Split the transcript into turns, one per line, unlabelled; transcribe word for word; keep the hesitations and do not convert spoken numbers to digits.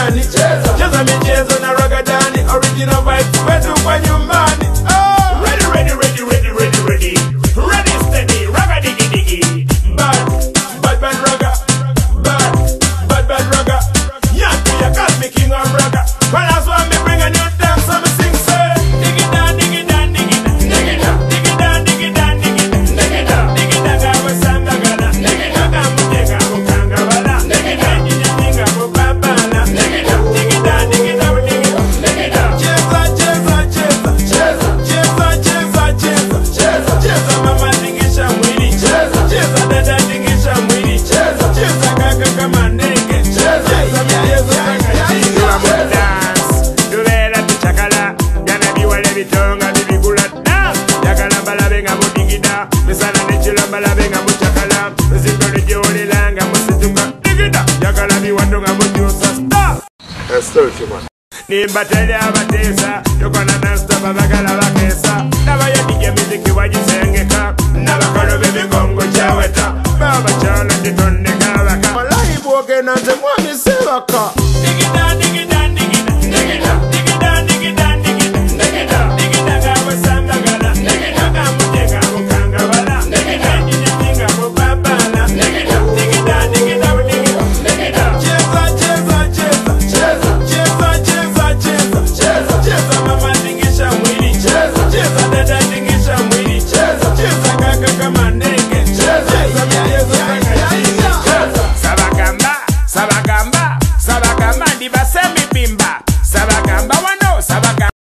ndani. Cheza michezo na ragadani, original vibes wetu kwa nyumbani. Oh. Ready, ready, ready, ready, ready, ready. Ready, steady, raga digi digi. Bad, bad, bad raga. Bad, bad, bad raga. Yankee, you call me king of raga. Well, that's why me bring a new dance, so me sing, say. Dig it down, dig it down, dig it down. Dig it down, dig it down, dig it down, dig it down. Dig it down, dig it down, gawa sanga gana. Dig it down, gamu jega mukanga bala. Dig it down, dig it down, gamu babala. Dig it down, dig it down, dig it down, dig it down. Dig it down. Cheza, cheza, cheza, cheza, cheza, cheza, cheza, cheza, cheza, mama tingisha mwili. Cheza, cheza, dada tingisha mwili. Cheza, cheza, kaka kama ndege. Cheza, cheza, michezo kaka chini. Dance, duvela tuchakala. Yana biwale bitonga bibigula dance. Yakala balabe nga mudigida. Misala nechila balabe nga muchakala. Zindole jole langa musituka digida. Yakala biwando nga mujusa stop.
Esther man.
Nimba tele abatesa. Yokana nasta babagala bakesa. Nabaya dige miziki wajisengeka. Nabakalo bebe kongo chaweta. Baba chala jitone kabaka. Malahi boke nanze mwami sebaka.